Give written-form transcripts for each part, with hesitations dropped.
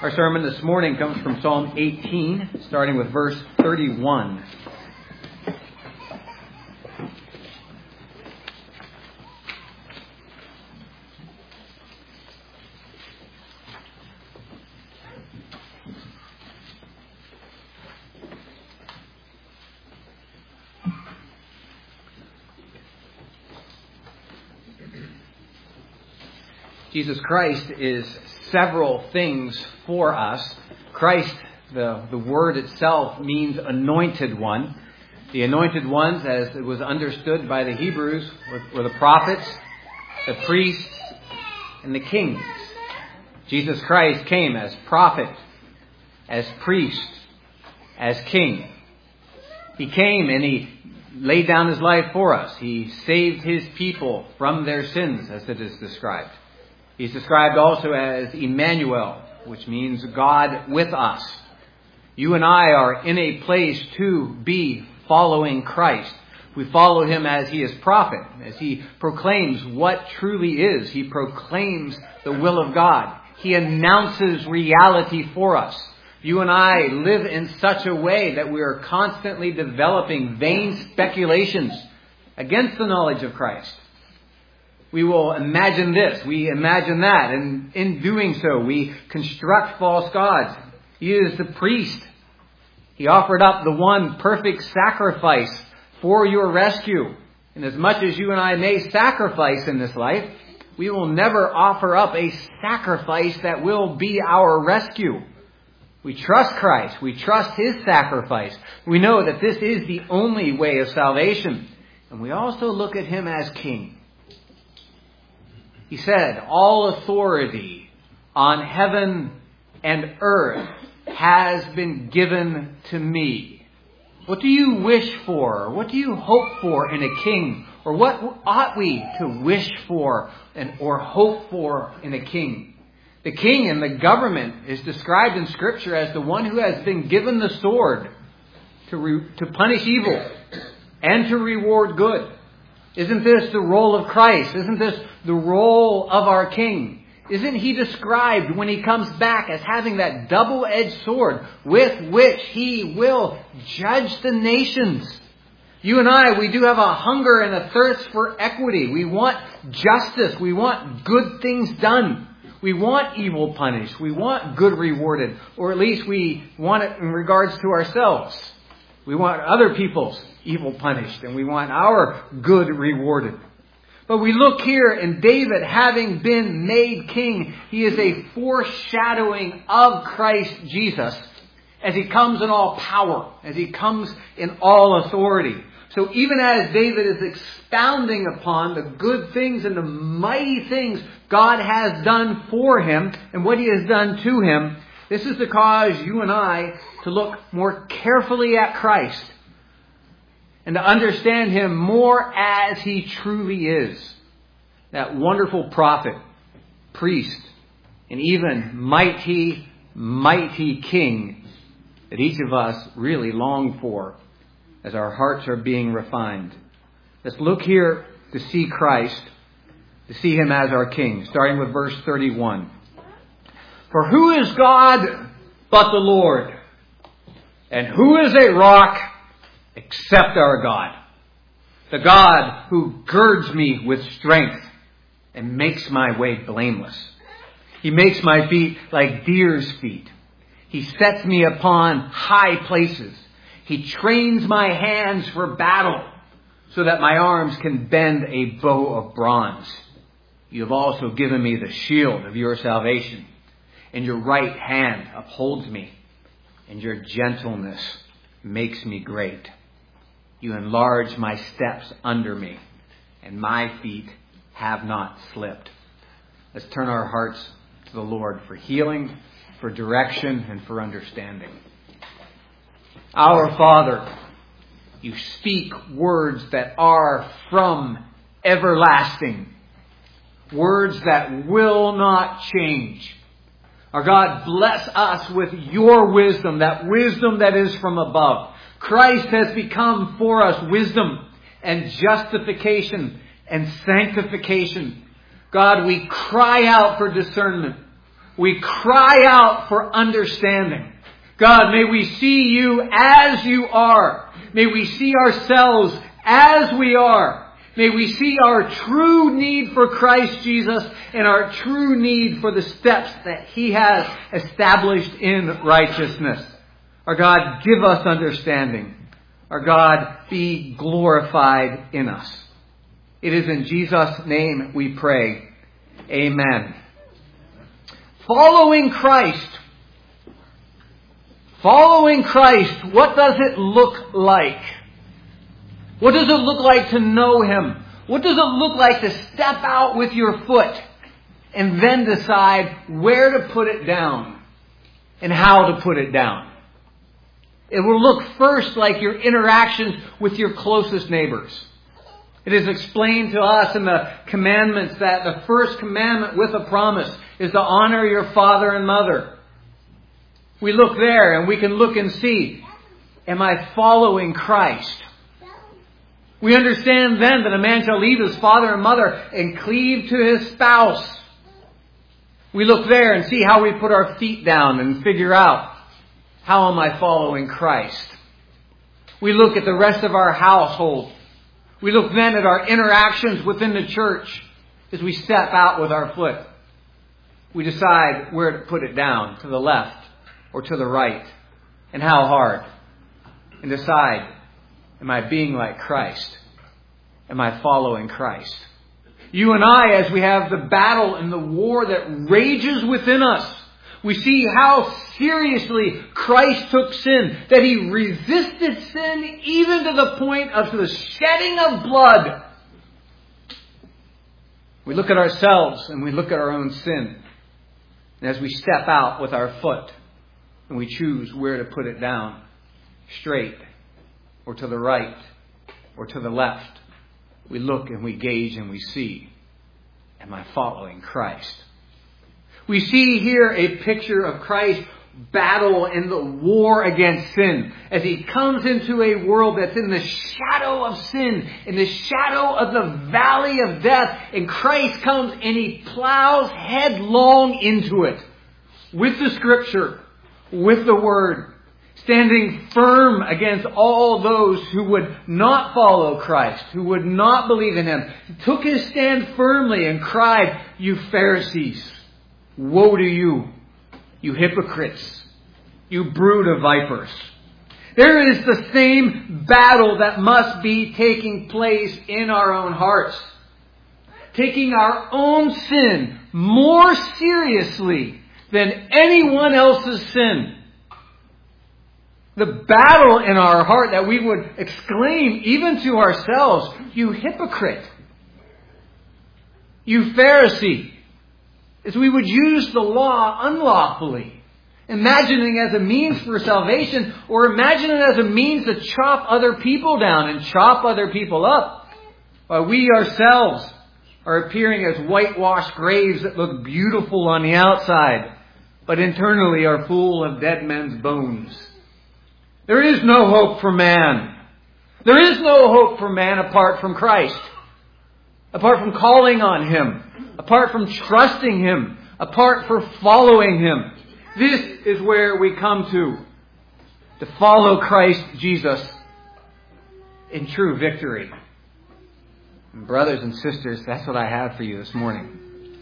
Our sermon this morning comes from Psalm 18, starting with verse 31. Jesus Christ is several things for us. Christ, the word itself, means anointed one. The anointed ones, as it was understood by the Hebrews, were the prophets, the priests, and the kings. Jesus Christ came as prophet, as priest, as king. He came and he laid down his life for us. He saved his people from their sins, as it is described. He's described also as Emmanuel, which means God with us. You and I are in a place to be following Christ. We follow him as he is prophet, as he proclaims what truly is. He proclaims the will of God. He announces reality for us. You and I live in such a way that we are constantly developing vain speculations against the knowledge of Christ. We will imagine this, we imagine that, and in doing so, we construct false gods. He is the priest. He offered up the one perfect sacrifice for your rescue. And as much as you and I may sacrifice in this life, we will never offer up a sacrifice that will be our rescue. We trust Christ. We trust his sacrifice. We know that this is the only way of salvation. And we also look at him as king. He said, all authority on heaven and earth has been given to me. What do you wish for? What do you hope for in a king? Or what ought we to wish for or hope for in a king? The king and the government is described in Scripture as the one who has been given the sword to punish evil and to reward good. Isn't this the role of Christ? Isn't this the role of our King? Isn't he described when he comes back as having that double-edged sword with which he will judge the nations? You and I, we do have a hunger and a thirst for equity. We want justice. We want good things done. We want evil punished. We want good rewarded. Or at least we want it in regards to ourselves. We want other people's evil punished, and we want our good rewarded. But we look here in David having been made king. He is a foreshadowing of Christ Jesus as he comes in all power, as he comes in all authority. So even as David is expounding upon the good things and the mighty things God has done for him and what he has done to him, this is to cause you and I to look more carefully at Christ and to understand him more as he truly is. That wonderful prophet, priest, and even mighty, mighty king that each of us really long for as our hearts are being refined. Let's look here to see Christ, to see him as our king, starting with verse 31. For who is God but the Lord? And who is a rock except our God? The God who girds me with strength and makes my way blameless. He makes my feet like deer's feet. He sets me upon high places. He trains my hands for battle so that my arms can bend a bow of bronze. You have also given me the shield of your salvation. And your right hand upholds me, and your gentleness makes me great. You enlarge my steps under me, and my feet have not slipped. Let's turn our hearts to the Lord for healing, for direction, and for understanding. Our Father, you speak words that are from everlasting, words that will not change. Our God, bless us with your wisdom, that wisdom that is from above. Christ has become for us wisdom and justification and sanctification. God, we cry out for discernment. we cry out for understanding. God, may we see you as you are. May we see ourselves as we are. May we see our true need for Christ Jesus and our true need for the steps that He has established in righteousness. Our God, give us understanding. Our God, be glorified in us. It is in Jesus' name we pray. Amen. Following Christ. Following Christ, what does it look like? What does it look like to know Him? What does it look like to step out with your foot and then decide where to put it down and how to put it down? It will look first like your interactions with your closest neighbors. It is explained to us in the commandments that the first commandment with a promise is to honor your father and mother. We look there and we can look and see, am I following Christ? We understand then that a man shall leave his father and mother and cleave to his spouse. We look there and see how we put our feet down and figure out, how am I following Christ? We look at the rest of our household. We look then at our interactions within the church as we step out with our foot. We decide where to put it down, to the left or to the right, and how hard. And decide, am I being like Christ? Am I following Christ? You and I, as we have the battle and the war that rages within us, we see how seriously Christ took sin, that He resisted sin even to the point of the shedding of blood. We look at ourselves and we look at our own sin. And as we step out with our foot and we choose where to put it down, straight or to the right or to the left, we look and we gauge and we see, am I following Christ? We see here a picture of Christ's battle and the war against sin as He comes into a world that's in the shadow of sin, in the shadow of the valley of death. And Christ comes and He plows headlong into it with the Scripture, with the Word, standing firm against all those who would not follow Christ, who would not believe in Him. He took His stand firmly and cried, "You Pharisees, woe to you, you hypocrites, you brood of vipers." There is the same battle that must be taking place in our own hearts. Taking our own sin more seriously than anyone else's sin. The battle in our heart that we would exclaim even to ourselves, "You hypocrite, you Pharisee," as we would use the law unlawfully, imagining it as a means for salvation, or imagine it as a means to chop other people down and chop other people up, while we ourselves are appearing as whitewashed graves that look beautiful on the outside, but internally are full of dead men's bones. There is no hope for man. There is no hope for man apart from Christ. Apart from calling on Him. Apart from trusting Him. Apart from following Him. This is where we come to follow Christ Jesus in true victory. And brothers and sisters, that's what I have for you this morning.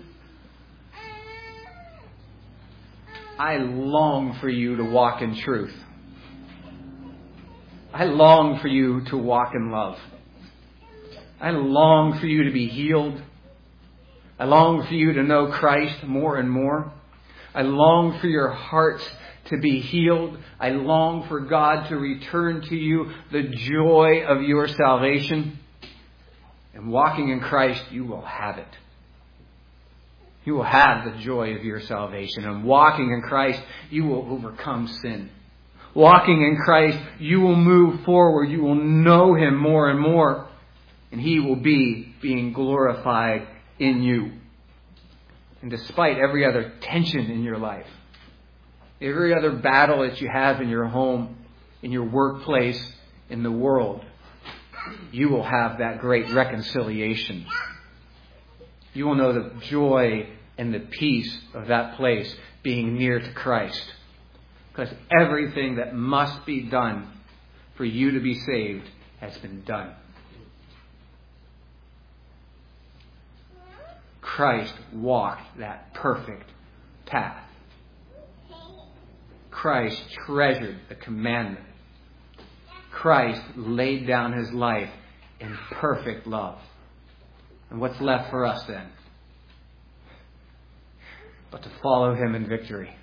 I long for you to walk in truth. I long for you to walk in love. I long for you to be healed. I long for you to know Christ more and more. I long for your hearts to be healed. I long for God to return to you the joy of your salvation. And walking in Christ, you will have it. You will have the joy of your salvation. And walking in Christ, you will overcome sin. Walking in Christ, you will move forward. You will know Him more and more. And He will be being glorified in you. And despite every other tension in your life, every other battle that you have in your home, in your workplace, in the world, you will have that great reconciliation. You will know the joy and the peace of that place being near to Christ. Because everything that must be done for you to be saved has been done. Christ walked that perfect path. Christ treasured the commandment. Christ laid down his life in perfect love. And what's left for us then? But to follow him in victory.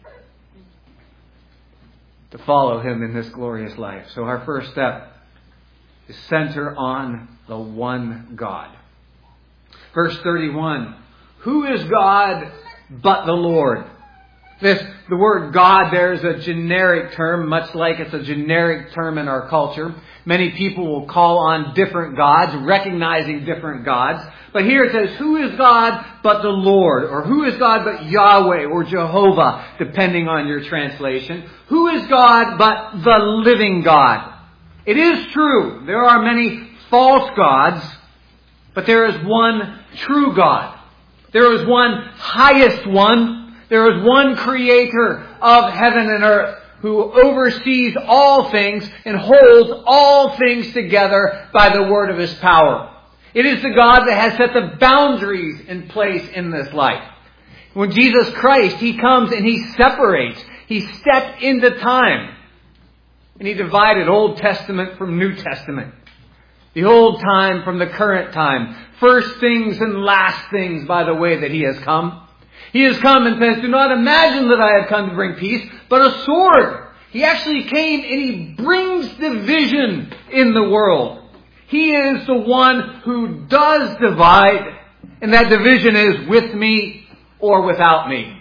To follow him in this glorious life. So our first step is center on the one God. Verse 31. Who is God but the Lord? The word God there is a generic term, much like it's a generic term in our culture. Many people will call on different gods, recognizing different gods. But here it says, who is God but the Lord? Or who is God but Yahweh or Jehovah, depending on your translation? Who is God but the living God? It is true, there are many false gods, but there is one true God. There is one highest one. There is one creator of heaven and earth who oversees all things and holds all things together by the word of his power. It is the God that has set the boundaries in place in this life. When Jesus Christ, he comes and he separates. He stepped into time. And he divided Old Testament from New Testament. The old time from the current time. First things and last things by the way that he has come. He has come and says, do not imagine that I have come to bring peace, but a sword. He actually came and he brings division in the world. He is the one who does divide, and that division is with me or without me.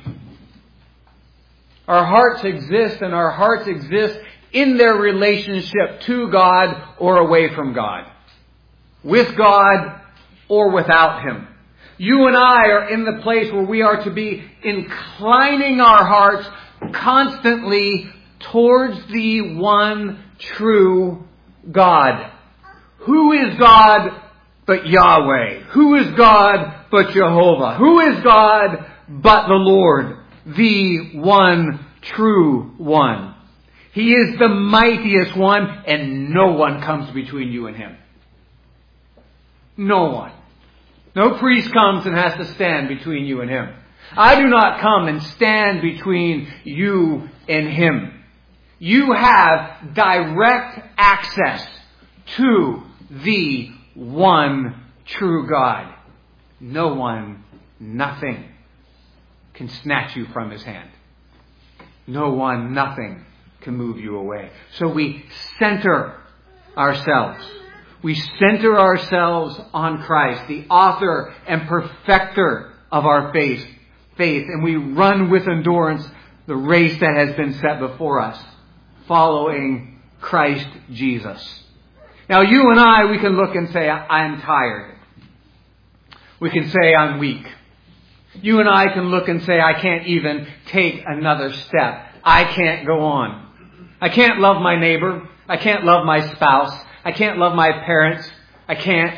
Our hearts exist, and our hearts exist in their relationship to God or away from God. With God or without him. You and I are in the place where we are to be inclining our hearts constantly towards the one true God. Who is God but Yahweh? Who is God but Jehovah? Who is God but the Lord, the one true one? He is the mightiest one, and no one comes between you and him. No one. No priest comes and has to stand between you and him. I do not come and stand between you and him. You have direct access to the one true God. No one, nothing can snatch you from his hand. No one, nothing can move you away. So we center ourselves. We center ourselves on Christ, the author and perfecter of our faith, and we run with endurance the race that has been set before us, following Christ Jesus. Now you and I, we can look and say, I'm tired. We can say, I'm weak. You and I can look and say, I can't even take another step. I can't go on. I can't love my neighbor. I can't love my spouse. I can't love my parents. I can't.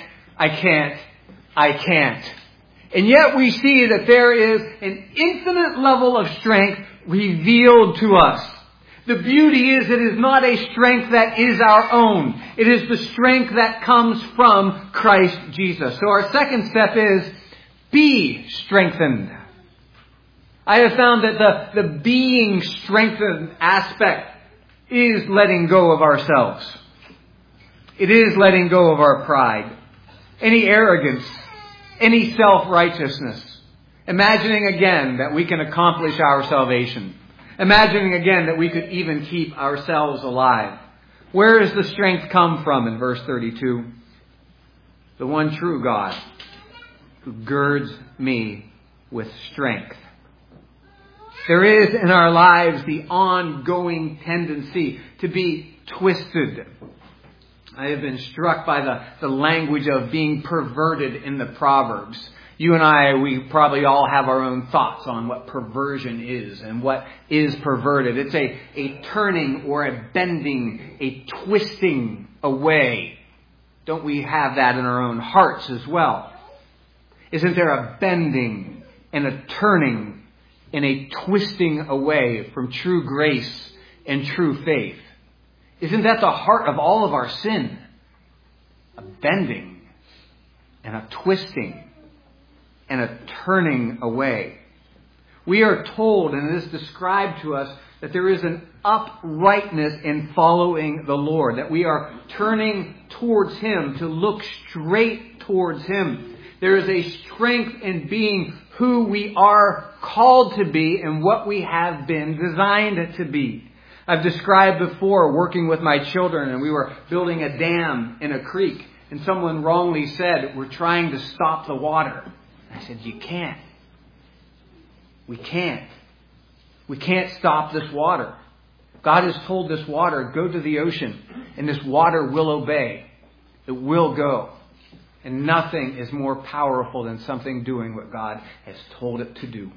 And yet we see that there is an infinite level of strength revealed to us. The beauty is it is not a strength that is our own. It is the strength that comes from Christ Jesus. So our second step is be strengthened. I have found that the being strengthened aspect is letting go of ourselves. It is letting go of our pride, any arrogance, any self-righteousness. Imagining again that we can accomplish our salvation. Imagining again that we could even keep ourselves alive. Where does the strength come from in verse 32? The one true God who girds me with strength. There is in our lives the ongoing tendency to be twisted. I have been struck by the language of being perverted in the Proverbs. You and I, we probably all have our own thoughts on what perversion is and what is perverted. It's a turning or a bending, a twisting away. Don't we have that in our own hearts as well? Isn't there a bending and a turning in a twisting away from true grace and true faith. Isn't that the heart of all of our sin? A bending and a twisting and a turning away. We are told, and it is described to us, that there is an uprightness in following the Lord, that we are turning towards Him, to look straight towards Him. There is a strength in being who we are called to be and what we have been designed to be. I've described before working with my children, and we were building a dam in a creek, and someone wrongly said, "We're trying to stop the water." I said, "You can't. We can't. We can't stop this water. God has told this water, go to the ocean, and this water will obey. It will go. And nothing is more powerful than something doing what God has told it to do."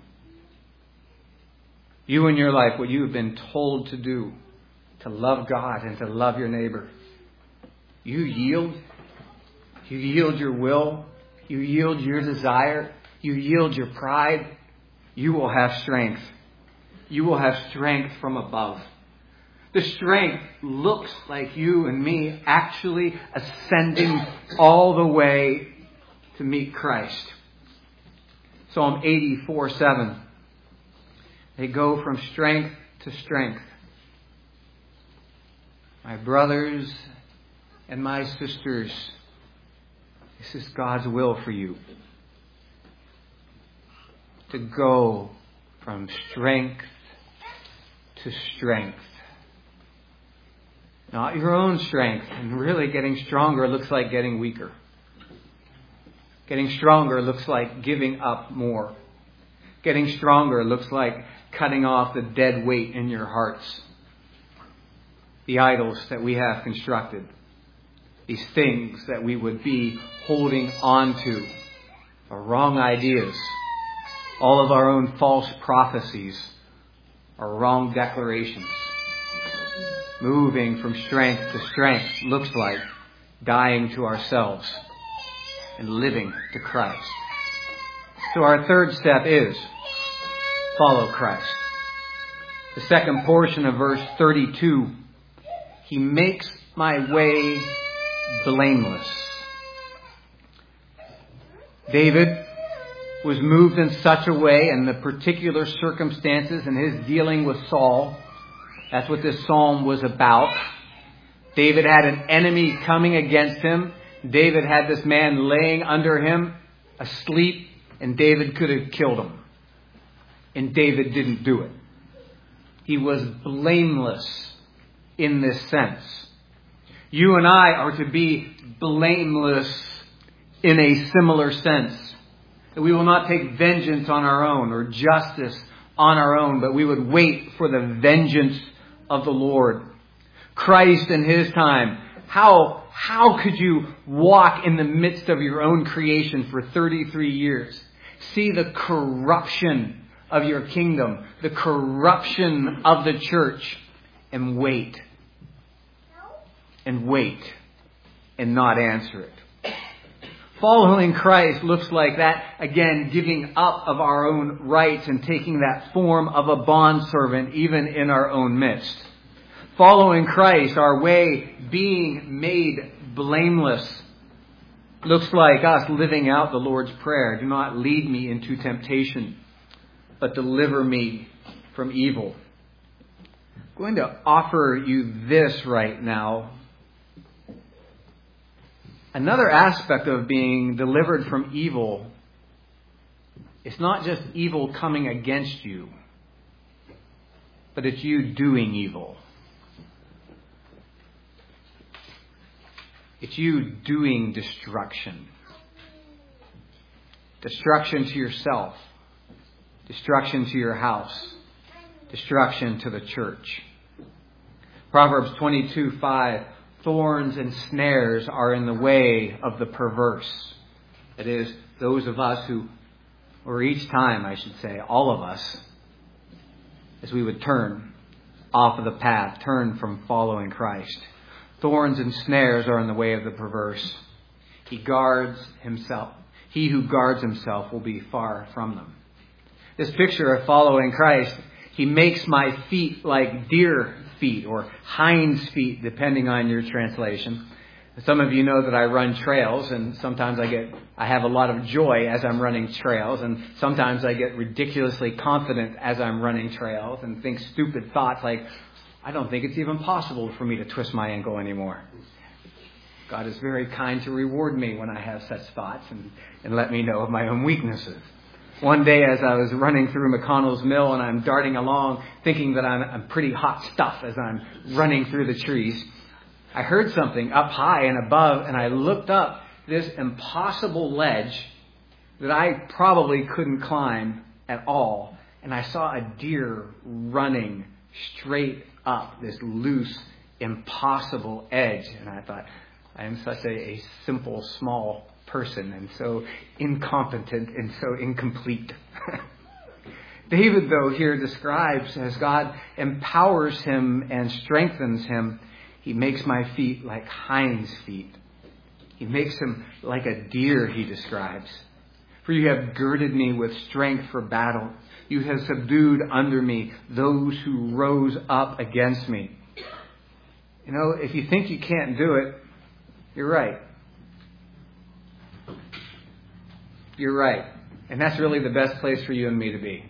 You in your life, what you have been told to do, to love God and to love your neighbor, you yield. You yield your will. You yield your desire. You yield your pride. You will have strength. You will have strength from above. The strength looks like you and me actually ascending all the way to meet Christ. Psalm 84:7. They go from strength to strength. My brothers and my sisters, this is God's will for you. To go from strength to strength. Not your own strength. And really getting stronger looks like getting weaker. Getting stronger looks like giving up more. Getting stronger looks like cutting off the dead weight in your hearts. The idols that we have constructed. These things that we would be holding on to. Are wrong ideas. All of our own false prophecies are wrong declarations. Moving from strength to strength looks like dying to ourselves and living to Christ. So our third step is follow Christ. The second portion of verse 32, He makes my way blameless. David was moved in such a way in the particular circumstances in his dealing with Saul. That's what this psalm was about. David had an enemy coming against him. David had this man laying under him, asleep, and David could have killed him. And David didn't do it. He was blameless in this sense. You and I are to be blameless in a similar sense. That we will not take vengeance on our own or justice on our own, but we would wait for the vengeance of the Lord. Christ in His time, how could you walk in the midst of your own creation for 33 years? See the corruption of your kingdom, the corruption of the church, and wait. And wait and not answer it. Following Christ looks like that, again, giving up of our own rights and taking that form of a bondservant even in our own midst. Following Christ, our way being made blameless, looks like us living out the Lord's Prayer. Do not lead me into temptation, but deliver me from evil. I'm going to offer you this right now. Another aspect of being delivered from evil, it's not just evil coming against you, but it's you doing evil. It's you doing destruction. Destruction to yourself. Destruction to your house. Destruction to the church. Proverbs 22:5. Thorns and snares are in the way of the perverse. That is, those of us who, or each time I should say, all of us, as we would turn off of the path, turn from following Christ. Thorns and snares are in the way of the perverse. He guards himself. He who guards himself will be far from them. This picture of following Christ, He makes my feet like deer feet or hinds feet, depending on your translation. Some of you know that I run trails, and sometimes I have a lot of joy as I'm running trails, and sometimes I get ridiculously confident as I'm running trails and think stupid thoughts like, I don't think it's even possible for me to twist my ankle anymore. God is very kind to reward me when I have such thoughts and let me know of my own weaknesses. One day as I was running through McConnell's Mill and I'm darting along thinking that I'm pretty hot stuff as I'm running through the trees, I heard something up high and above, and I looked up this impossible ledge that I probably couldn't climb at all, and I saw a deer running straight up this loose, impossible edge. And I thought, I am such a simple, small person and so incompetent and so incomplete. David, though, here describes as God empowers him and strengthens him, He makes my feet like hinds feet. He makes them like a deer, he describes. For you have girded me with strength for battle. You have subdued under me those who rose up against me. You know, if you think you can't do it, you're right. You're right. And that's really the best place for you and me to be.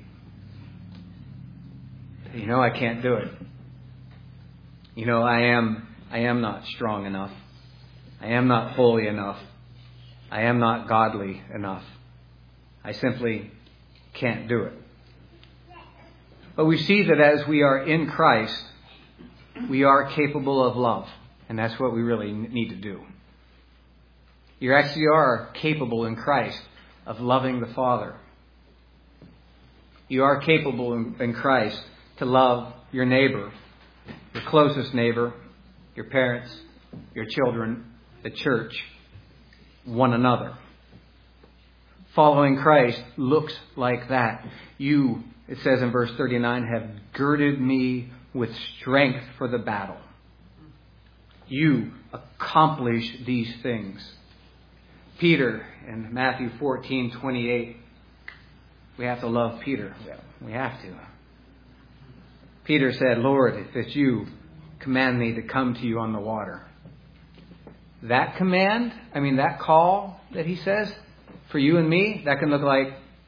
You know, I can't do it. You know, I am not strong enough. I am not holy enough. I am not godly enough. I simply can't do it. But we see that as we are in Christ, we are capable of love. And that's what we really need to do. You actually are capable in Christ of loving the Father. You are capable in Christ to love your neighbor, your closest neighbor, your parents, your children, the church, one another. Following Christ looks like that. You, it says in verse 39, have girded me with strength for the battle. You accomplish these things. Peter in Matthew 14:28, we have to love Peter. We have to. Peter said, Lord, if it's you, command me to come to you on the water. That command, that call that he says for you and me, that can look like,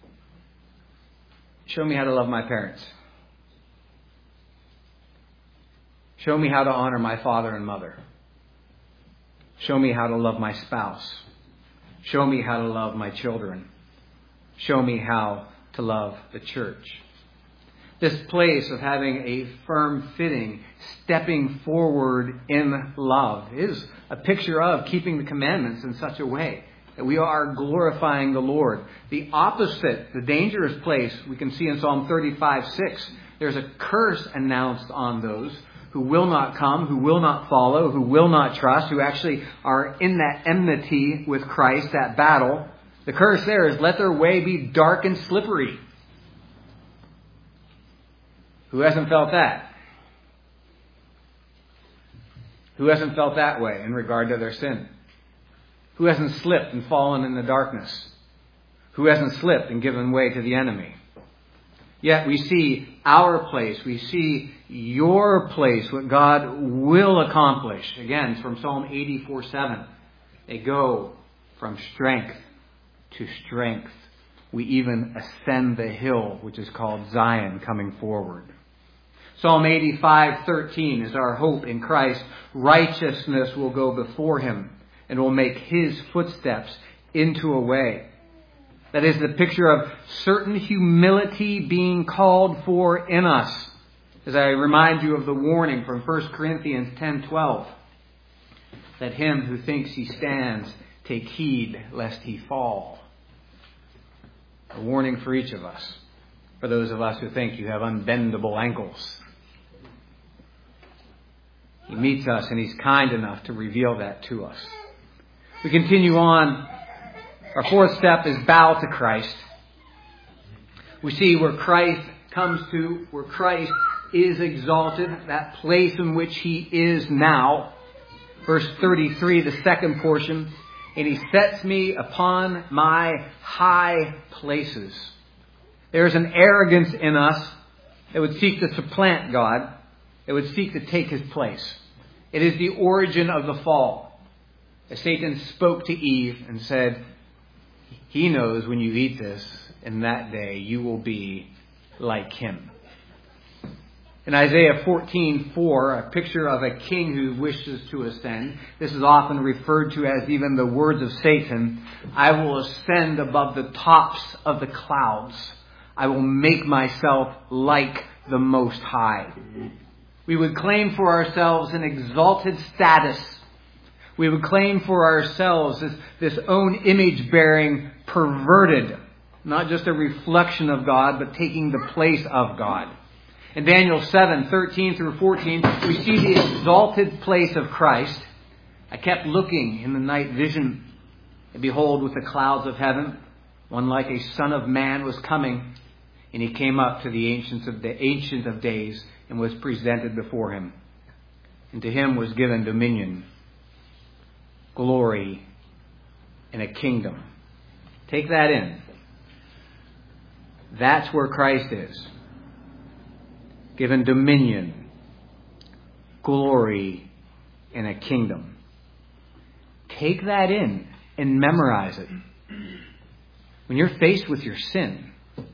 show me how to love my parents. Show me how to honor my father and mother. Show me how to love my spouse. Show me how to love my children. Show me how to love the church. This place of having a firm fitting, stepping forward in love is a picture of keeping the commandments in such a way that we are glorifying the Lord. The opposite, the dangerous place, we can see in Psalm 35:6. There's a curse announced on those who will not come, who will not follow, who will not trust, who actually are in that enmity with Christ, that battle. The curse there is, let their way be dark and slippery. Who hasn't felt that? Who hasn't felt that way in regard to their sin? Who hasn't slipped and fallen in the darkness? Who hasn't slipped and given way to the enemy? Yet we see our place, we see your place, what God will accomplish. Again, it's from Psalm 84:7. They go from strength to strength. We even ascend the hill, which is called Zion, coming forward. Psalm 85:13 is our hope in Christ. Righteousness will go before him and will make his footsteps into a way. That is the picture of certain humility being called for in us. As I remind you of the warning from 1 Corinthians 10:12, that him who thinks he stands, take heed lest he fall. A warning for each of us, for those of us who think you have unbendable ankles. He meets us and he's kind enough to reveal that to us. We continue on. Our fourth step is bow to Christ. We see where Christ comes to, where Christ is exalted, that place in which he is now. Verse 33, the second portion. And he sets me upon my high places. There's an arrogance in us that would seek to supplant God, that would seek to take His place. It is the origin of the fall. As Satan spoke to Eve and said, he knows when you eat this, in that day you will be like him. In Isaiah 14:4, a picture of a king who wishes to ascend. This is often referred to as even the words of Satan. I will ascend above the tops of the clouds. I will make myself like the Most High. We would claim for ourselves an exalted status. We would claim for ourselves this own image-bearing, perverted, not just a reflection of God, but taking the place of God. In Daniel 7:13 through 14, we see the exalted place of Christ. I kept looking in the night vision, and behold, with the clouds of heaven, one like a son of man was coming, and he came up to the Ancient of Days and was presented before him. And to him was given dominion, glory, and a kingdom. Take that in. That's where Christ is. Given dominion, glory, and a kingdom. Take that in and memorize it. When you're faced with your sin,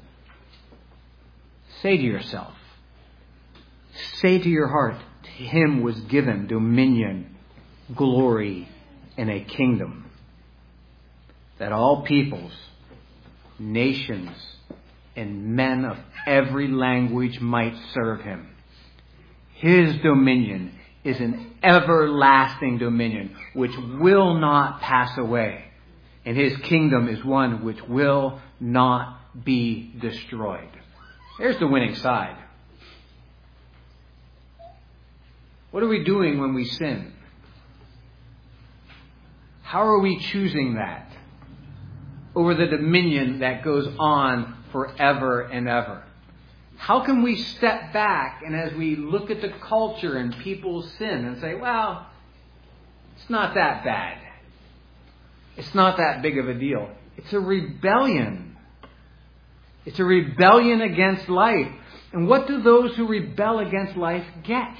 say to yourself, say to your heart, to him was given dominion, glory, and a kingdom, that all peoples, nations, and men of every language might serve him. His dominion is an everlasting dominion which will not pass away. And his kingdom is one which will not be destroyed. There's the winning side. What are we doing when we sin? How are we choosing that over the dominion that goes on forever and ever? How can we step back and as we look at the culture and people's sin and say, well, it's not that bad. It's not that big of a deal. It's a rebellion. It's a rebellion against life. And what do those who rebel against life get?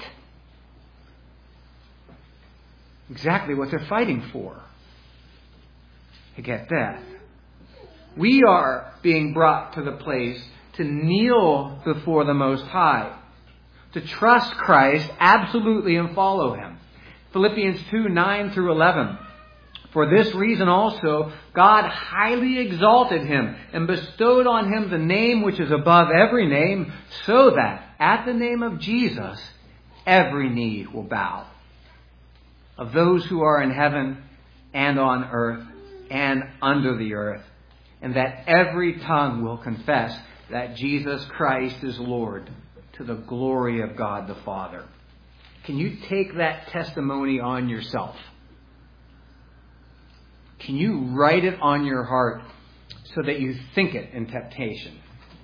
Exactly what they're fighting for. They get death. We are being brought to the place to kneel before the Most High, to trust Christ absolutely and follow him. Philippians 2:9 through 11. For this reason also, God highly exalted him and bestowed on him the name which is above every name, so that at the name of Jesus, every knee will bow, of those who are in heaven and on earth and under the earth, and that every tongue will confess that Jesus Christ is Lord, to the glory of God the Father. Can you take that testimony on yourself? Can you write it on your heart so that you think it in temptation?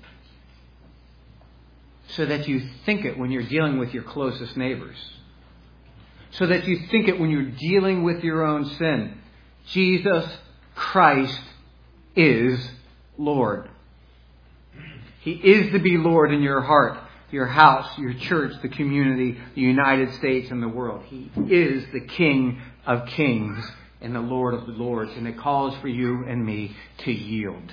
So that you think it when you're dealing with your closest neighbors? So that you think it when you're dealing with your own sin? Jesus Christ is Lord. He is to be Lord in your heart, your house, your church, the community, the United States, and the world. He is the King of Kings and the Lord of the Lords. And it calls for you and me to yield.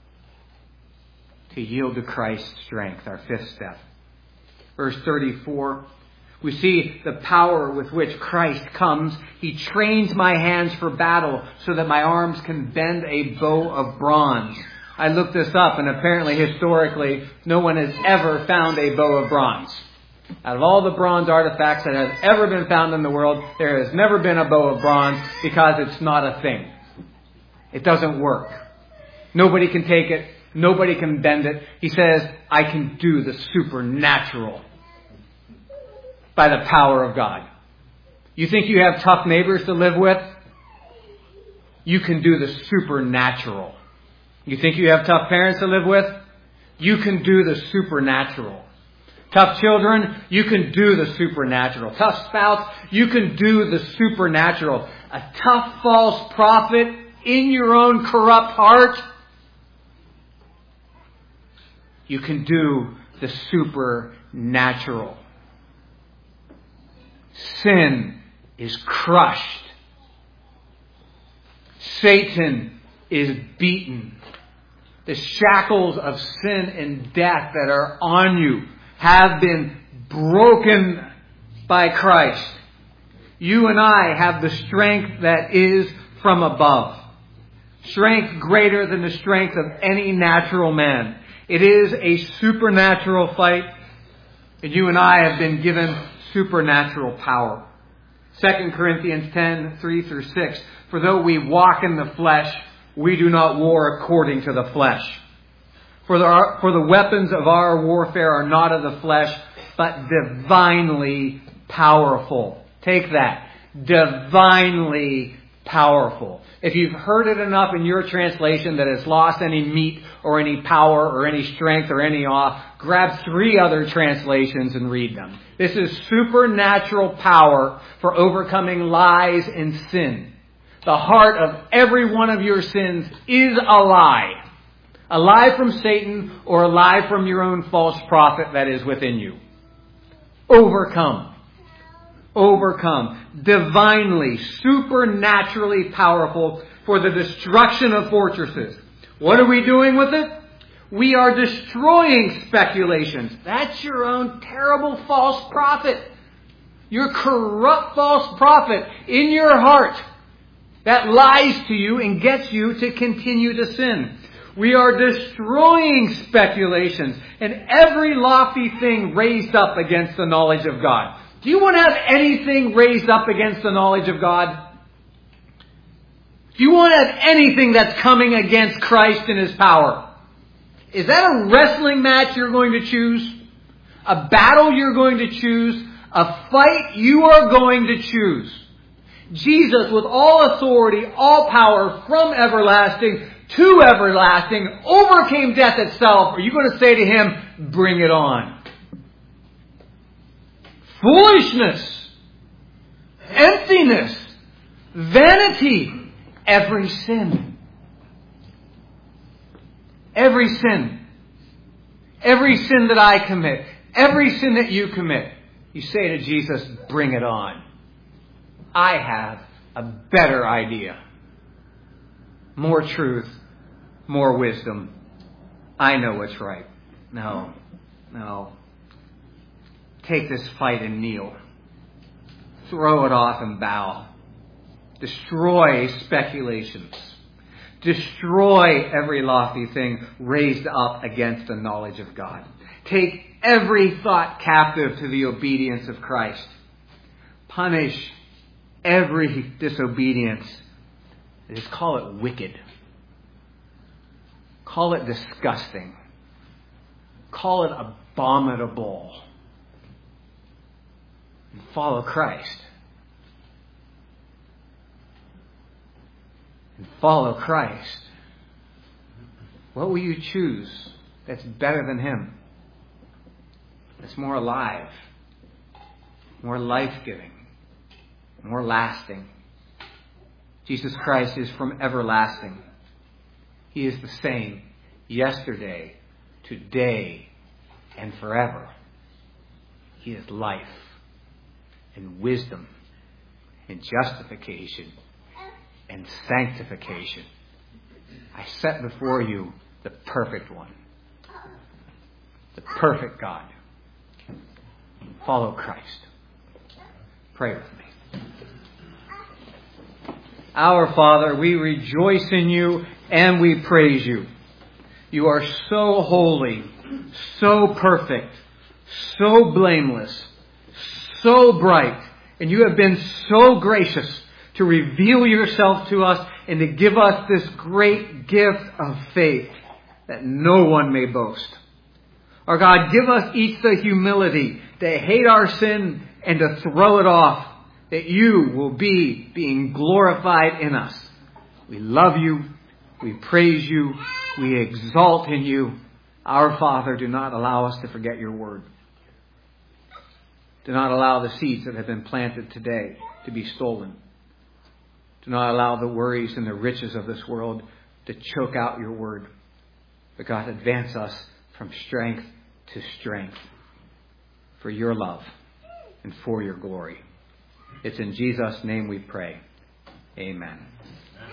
To yield to Christ's strength, our fifth step. Verse 34. We see the power with which Christ comes. He trains my hands for battle so that my arms can bend a bow of bronze. I looked this up, and apparently, historically, no one has ever found a bow of bronze. Out of all the bronze artifacts that have ever been found in the world, there has never been a bow of bronze because it's not a thing. It doesn't work. Nobody can take it. Nobody can bend it. He says, I can do the supernatural by the power of God. You think you have tough neighbors to live with? You can do the supernatural. You think you have tough parents to live with? You can do the supernatural. Tough children? You can do the supernatural. Tough spouse? You can do the supernatural. A tough false prophet in your own corrupt heart? You can do the supernatural. Sin is crushed. Satan is beaten. The shackles of sin and death that are on you have been broken by Christ. You and I have the strength that is from above. Strength greater than the strength of any natural man. It is a supernatural fight, and you and I have been given supernatural power. 2 Corinthians 10:3-6. For though we walk in the flesh, we do not war according to the flesh. For the weapons of our warfare are not of the flesh, but divinely powerful. Take that. Divinely powerful. If you've heard it enough in your translation that it's lost any meat or any power or any strength or any awe, grab 3 other translations and read them. This is supernatural power for overcoming lies and sin. The heart of every one of your sins is a lie. A lie from Satan or a lie from your own false prophet that is within you. Overcome. Overcome. Divinely, supernaturally powerful for the destruction of fortresses. What are we doing with it? We are destroying speculations. That's your own terrible false prophet. Your corrupt false prophet in your heart that lies to you and gets you to continue to sin. We are destroying speculations and every lofty thing raised up against the knowledge of God. Do you want to have anything raised up against the knowledge of God? Do you want to have anything that's coming against Christ and His power? Is that a wrestling match you're going to choose? A battle you're going to choose? A fight you are going to choose? Jesus, with all authority, all power, from everlasting to everlasting, overcame death itself. Are you going to say to Him, bring it on? Foolishness, emptiness, vanity, every sin. Every sin. Every sin that I commit, every sin that you commit, you say to Jesus, bring it on. I have a better idea. More truth, more wisdom. I know what's right. No. Take this fight and kneel. Throw it off and bow. Destroy speculations. Destroy every lofty thing raised up against the knowledge of God. Take every thought captive to the obedience of Christ. Punish every disobedience. Just call it wicked. Call it disgusting. Call it abominable. And follow Christ. And follow Christ. What will you choose that's better than Him? That's more alive, more life-giving, more lasting. Jesus Christ is from everlasting. He is the same yesterday, today, and forever. He is life and wisdom and justification and sanctification. I set before you the perfect one, the perfect God. Follow Christ. Pray with me. Our Father, we rejoice in you and we praise you. You are so holy, so perfect, so blameless, so bright, and you have been so gracious to reveal yourself to us and to give us this great gift of faith that no one may boast. Our God, give us each the humility to hate our sin and to throw it off, that you will be being glorified in us. We love you. We praise you. We exalt in you. Our Father, do not allow us to forget your word. Do not allow the seeds that have been planted today to be stolen. Do not allow the worries and the riches of this world to choke out your word. But God, advance us from strength to strength for your love and for your glory. It's in Jesus' name we pray. Amen.